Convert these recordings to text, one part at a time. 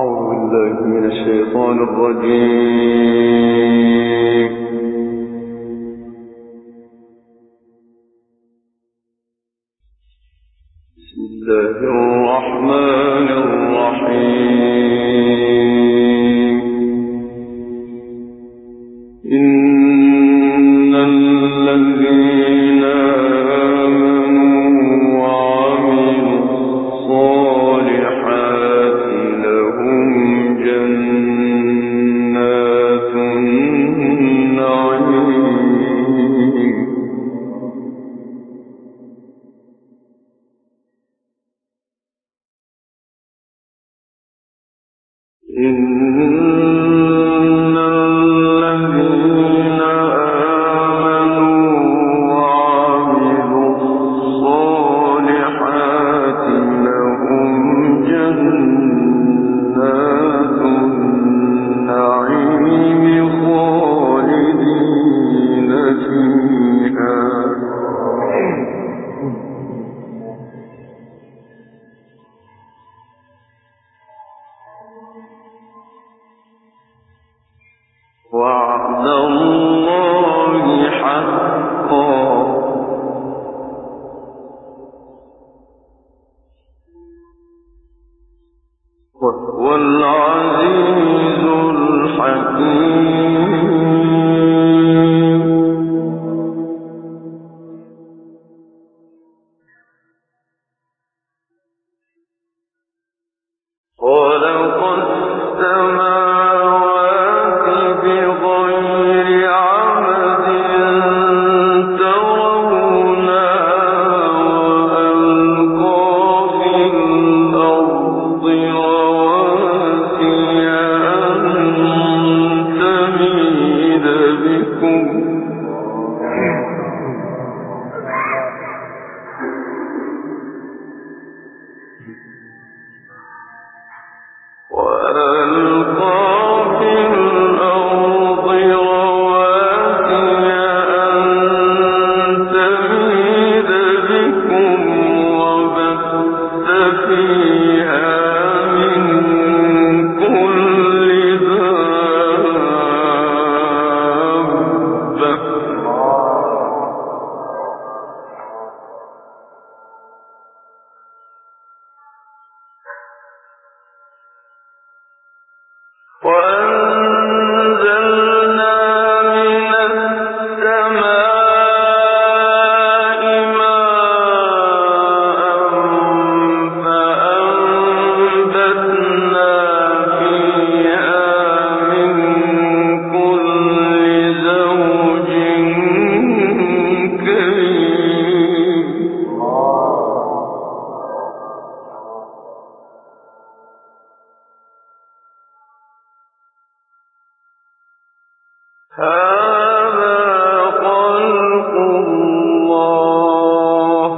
الشيطان الرجيم. بسم الله الرحمن الرحيم. إن الذين آمنوا وعملوا الصالحات لهم جنات النعيم. وعد الله حقا وهو العزيز الحكيم. خلق السماوات بغير عمد ترونها وألقى في الأرض رواسي أن تميد بكم وأنزلنا من السماء ماء فأنبتنا فيها من كل زوج كريم. هذا خلق الله.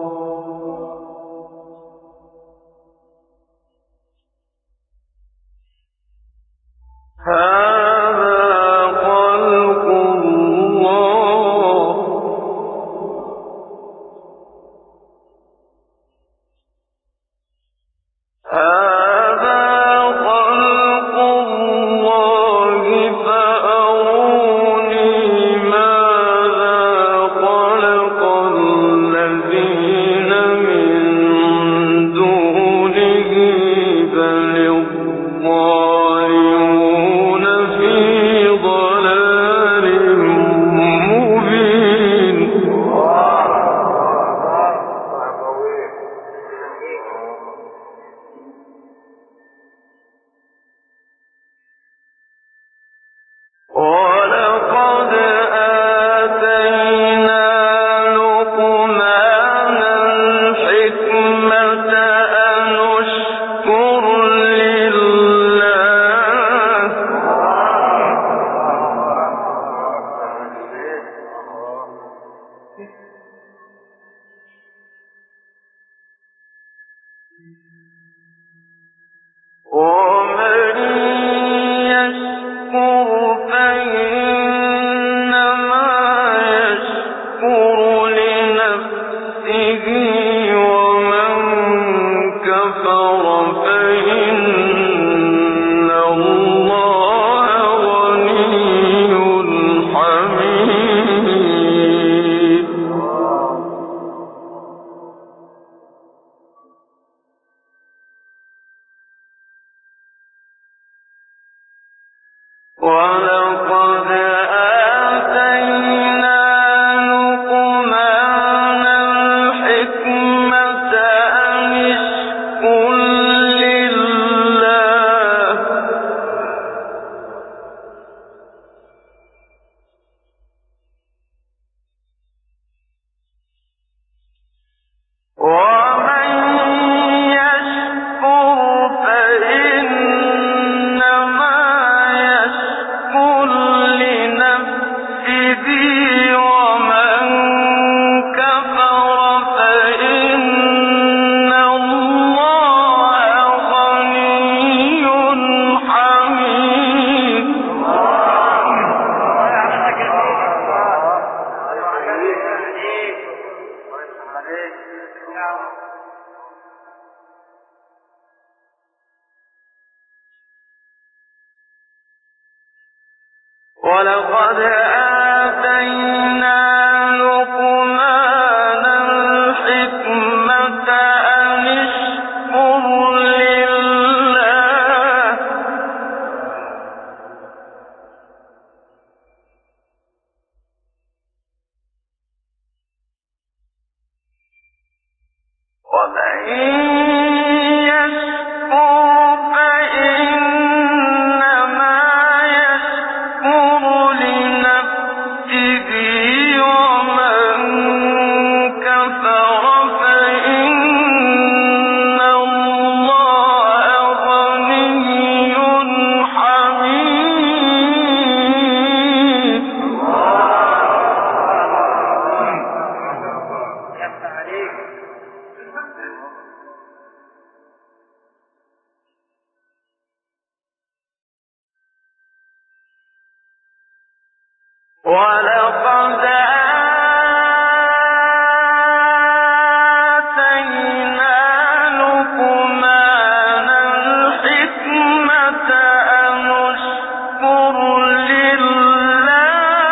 هذا خلق الله. هذا خلق الله فأروني ولقد آتينا لقمان الحكمة أن اشكر لله ومن يشكر فإنما يشكر لنفسه ومن كفر فإن الله غني حميد ولقد آتينا لقمان الحكمة أن اشكر لله ومن يشكر فإنما يشكر لنفسه ومن كفر فإن الله غني حميد ولقد آتينا لقمان الحكمة أن اشكر لله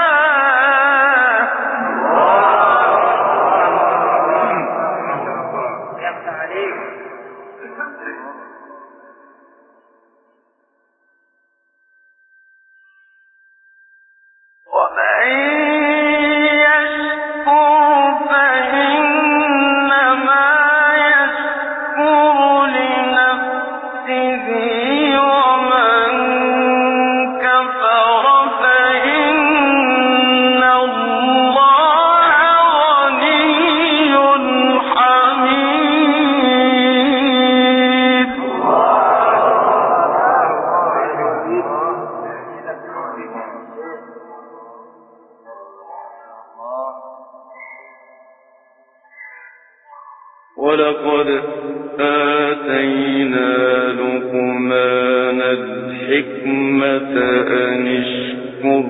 ومن يشكر فإنما يشكر لنفسه ومن كفر فإن الله غني حميد ولقد آتينا لقمان الحكمة أن اشكر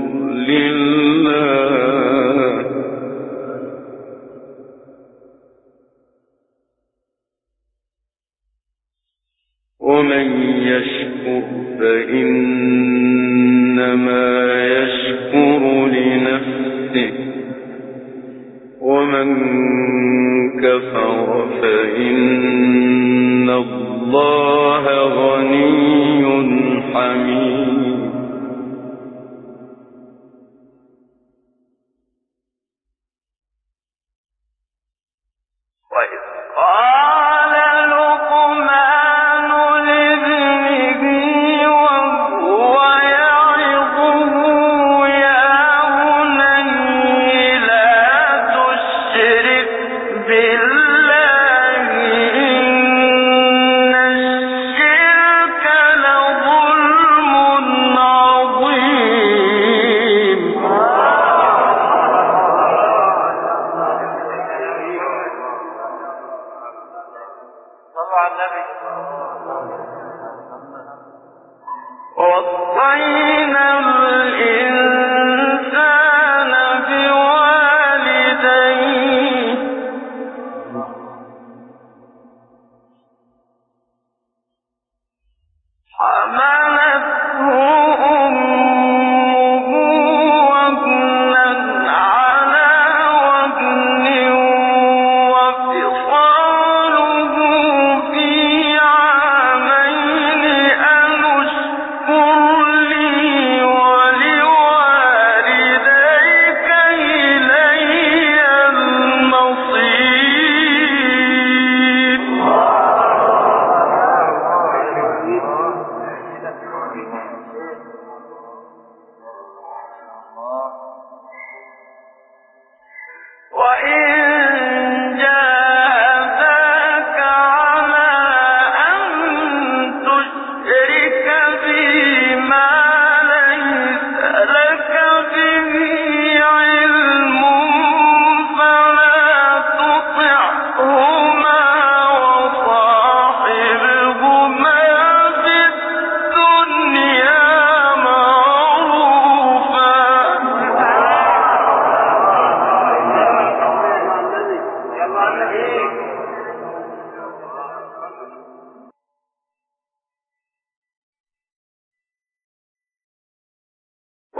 لله ومن يشكر فإنما يشكر لنفسه ومن كفر فإن الله غني حميد وإذ قال لقمان لابنه وهو يعظه يا بني لا تشرك بالله إن الشرك لظلم عظيم ووصينا الإنسان بوالديه حملته أمه وهنا على وهن وفصاله في عامين أن اشكر لي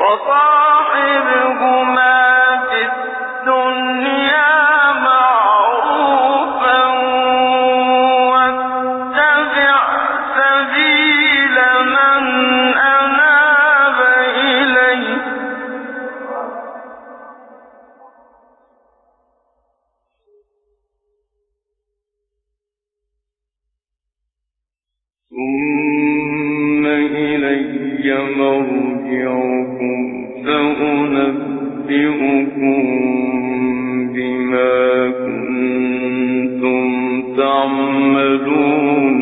ثم إلي مرجعكم فأنبئكم بما كنتم تعملون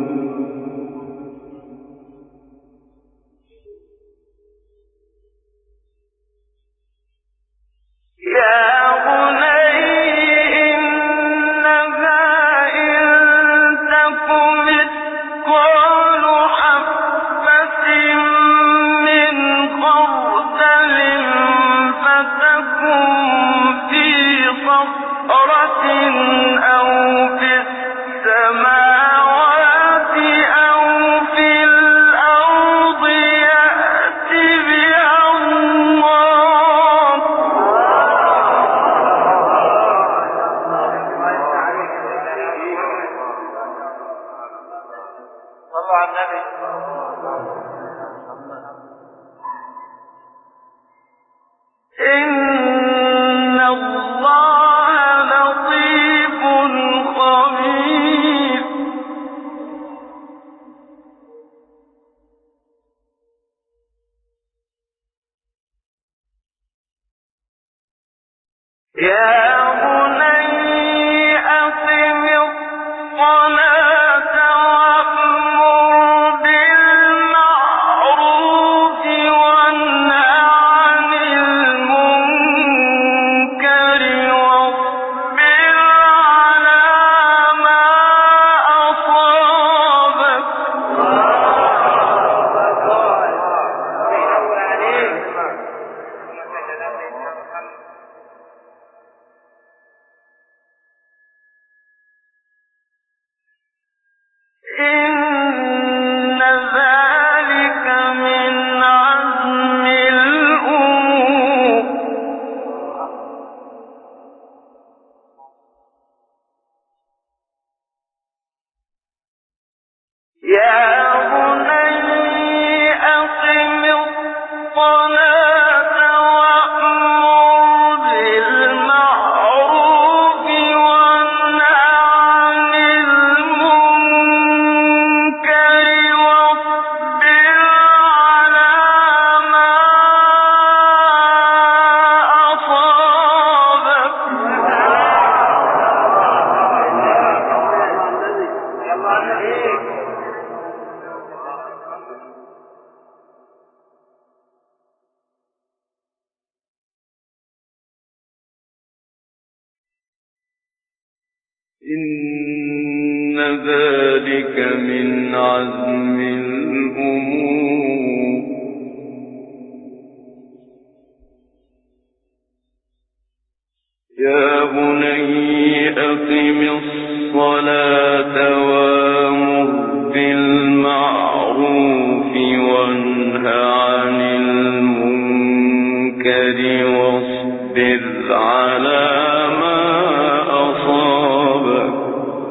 إن ذلك من عزم الأمور يا بني أقم الصلاة وأمر بالمعروف وانه عن المنكر واصبر على ما أصابك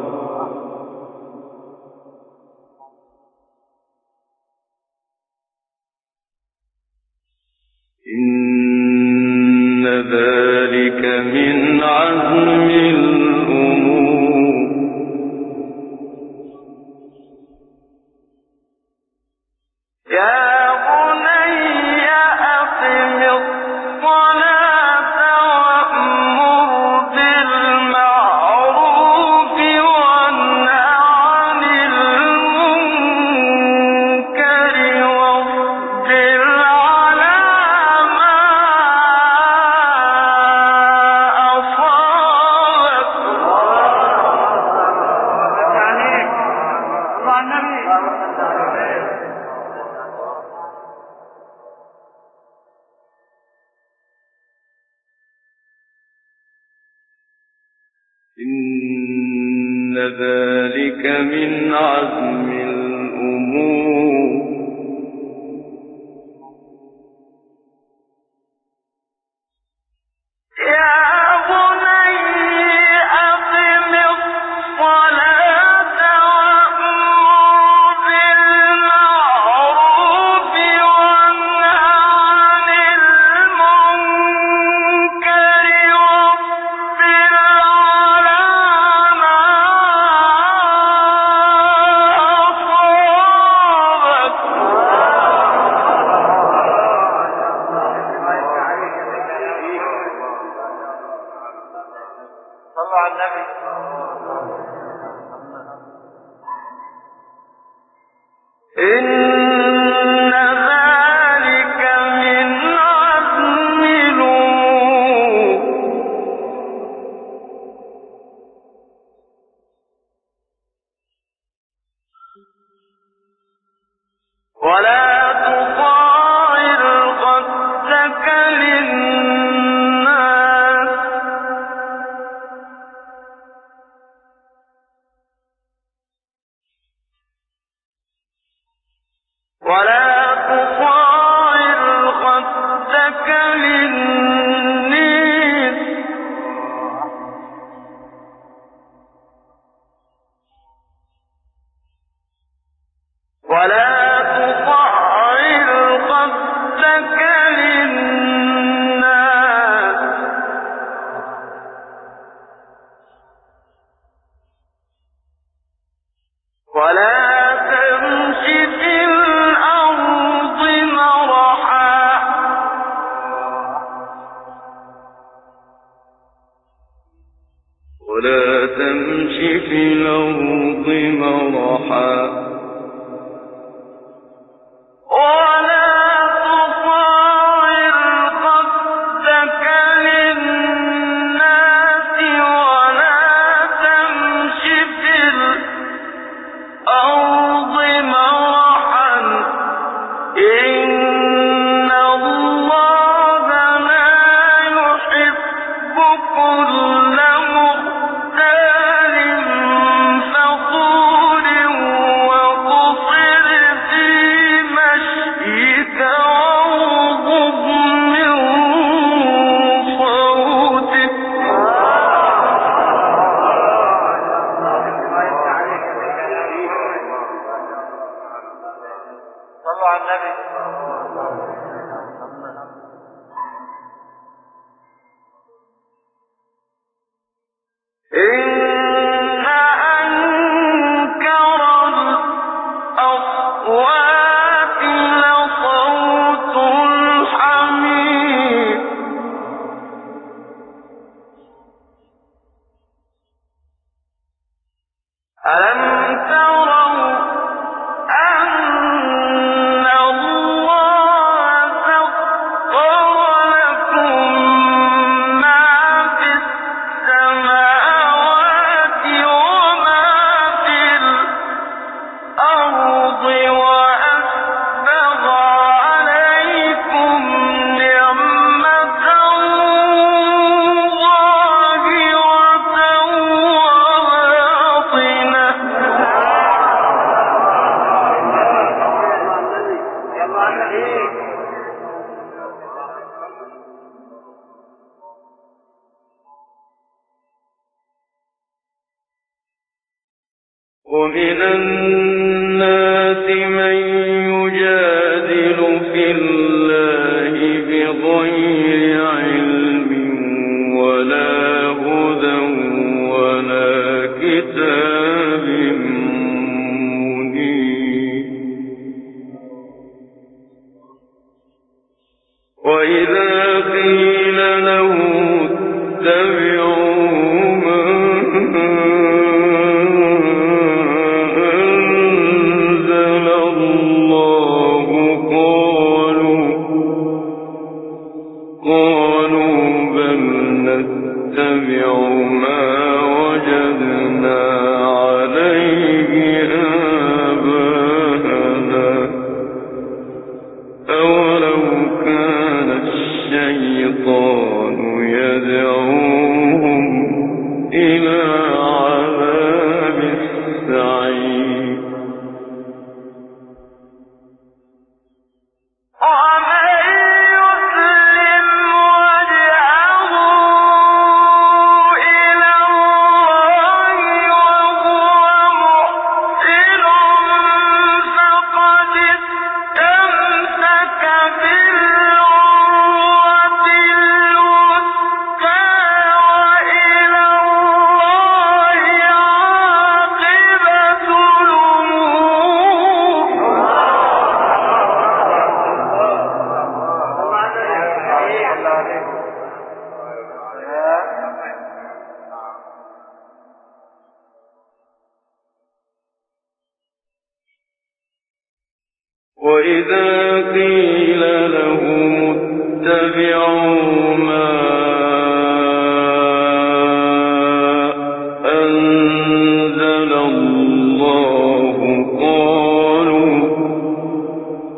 إن ذلك من عزم الأمور يا بني أقم الصلاة وأمر بالمعروف وانه عن المنكر واصبر على ما أصابك إن ذلك من عزم الأمور ومن الناس من يجادل في الله بغير علم ولا هدى ولا كتاب منير. وإذا قيل له اتبعوا وإذا قيل لهم اتبعوا ما أنزل الله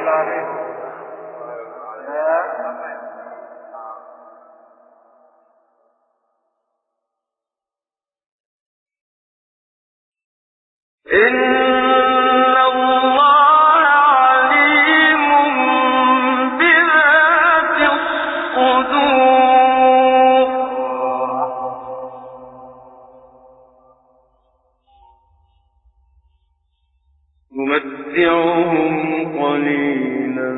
نمتعهم قليلا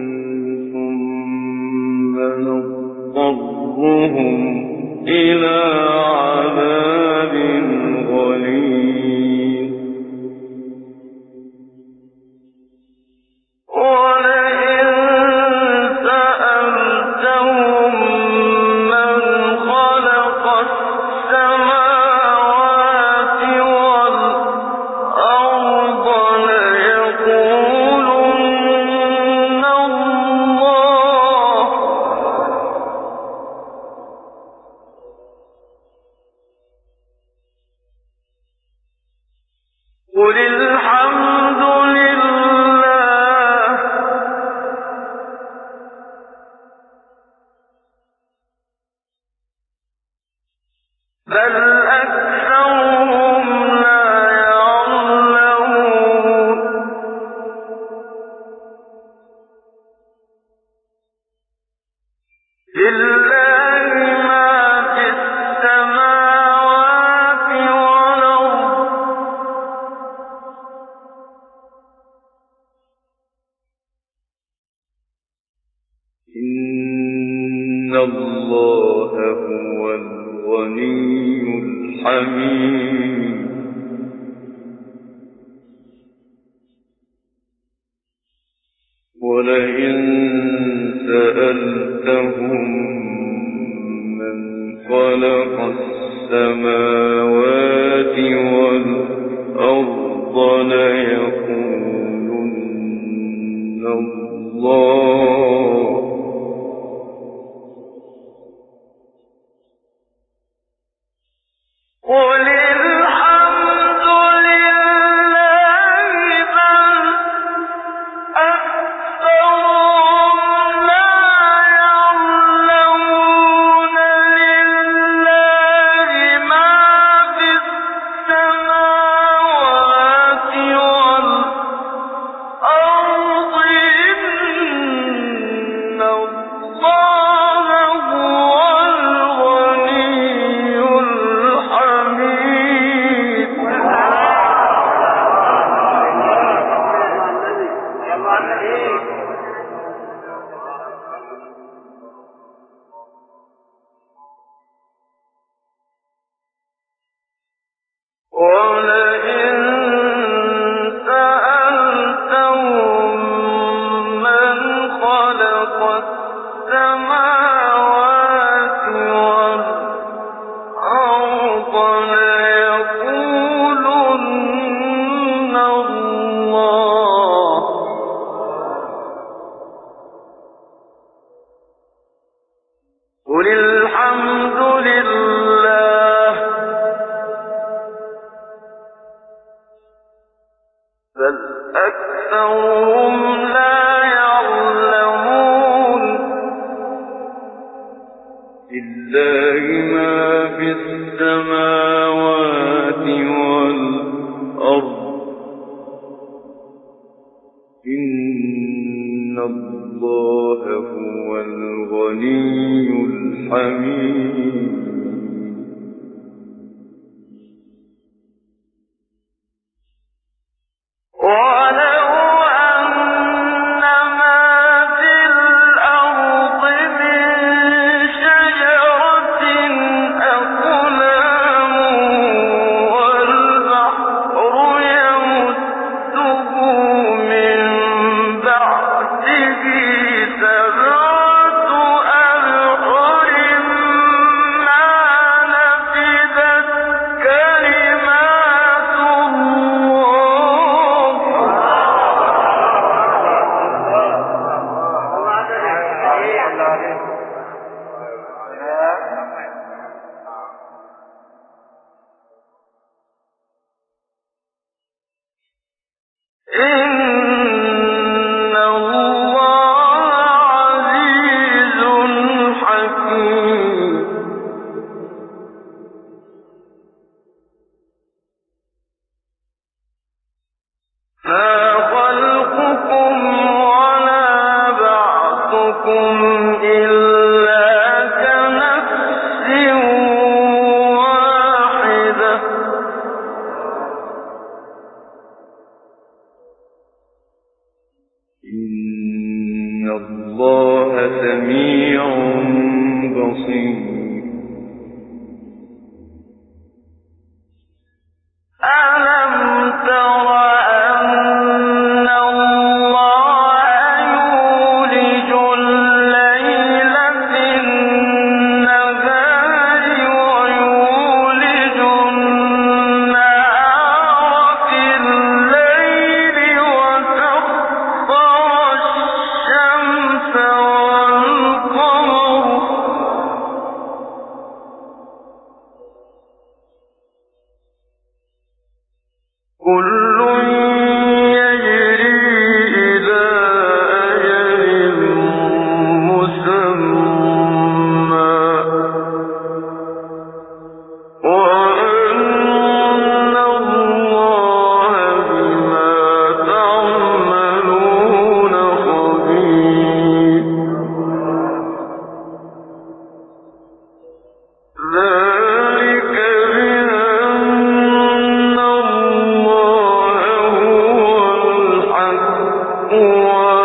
ثم نضطرهم إلى عذاب غليظ ولئن سألتهم من خلق السماوات والأرض ليقولن الله قل الحمد لله بل أكثرهم لا يعلمون لله ما في السماوات والأرض إن الله هو الغني الحميد ولئن سألتهم من خلق السماوات والأرض ليقولن الله قل الحمد لله بل أكثرهم لا يعلمون لله ما في السماوات والأرض إن الله هو الغني الحميد ولئن سألتهم من خلق السماوات والأرض ليقولن الله قل الحمد لله بل أكثرهم لا يعلمون لله ما في السماوات والأرض إن الله هو الغني الحميد ولو أن ما في الأرض من شجرة أقلام والبحر يمده من بعده سبعة أبحر ما وَأَنَّ